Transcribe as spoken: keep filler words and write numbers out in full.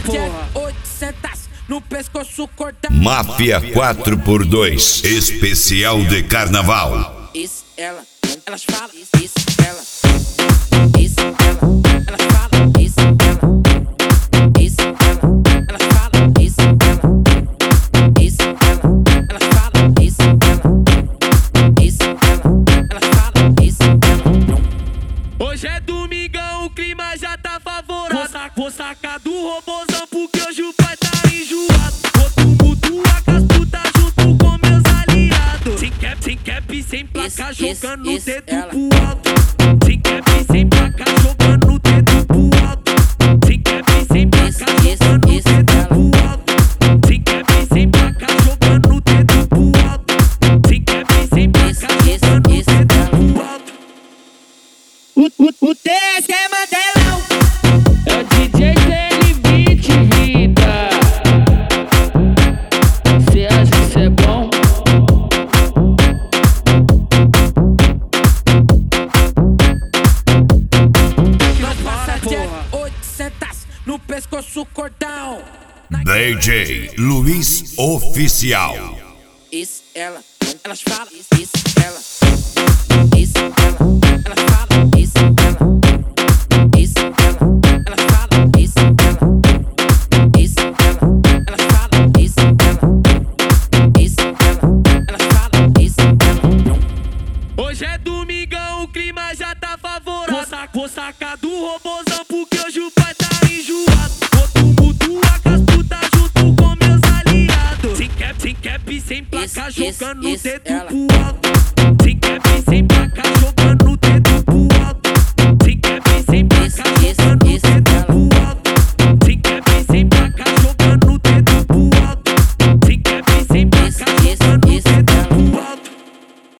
porra. oitocentos no pescoço cordão. Máfia quatro por dois, especial de carnaval. Isso, ela, elas falam, isso, ela, isso, ela, elas falam, isso, ela, isso, ela, elas falam, isso, ela, isso, ela, elas falam, isso, ela, isso, ela, elas falam, isso, ela. Hoje é domingão, o clima já tá favorável. Vou, sac, vou sacar do robôzão porque hoje o pai tá enjoado. Vou tumultuar com as putas junto com meus aliados. Sem cap, sem cap, sem placa, jogando o dedo pro alto. Sem cap, sem placa, jogando o dedo pro alto. Sem cap, sem placa, jogando o dedo pro alto. Sem cap, sem placa, jogando o dedo pro alto. Sem cap, sem placa, jogando o dedo pro alto. O, o, o T S é Mandelão. É o D J T L vinte, vida. Cê acha que cê é bom? Nós passa de oitocentos no pescoço cordão. D J Luiz Oficial. Isso, ela, elas falam, isso, ela, isso, ela, elas falam, isso, ela, isso, ela, elas falam, isso, ela, isso, ela, elas falam, isso, ela, isso, ela, elas falam, isso, ela. Hoje é domingão, o clima já tá favorável. Vou, sac, vou sacar do robôzão porque hoje o pai tá enjoado. Vou tumultuar com as putas junto com meus aliados. Sem cap, sem cap, sem placa, jogando o dedo pro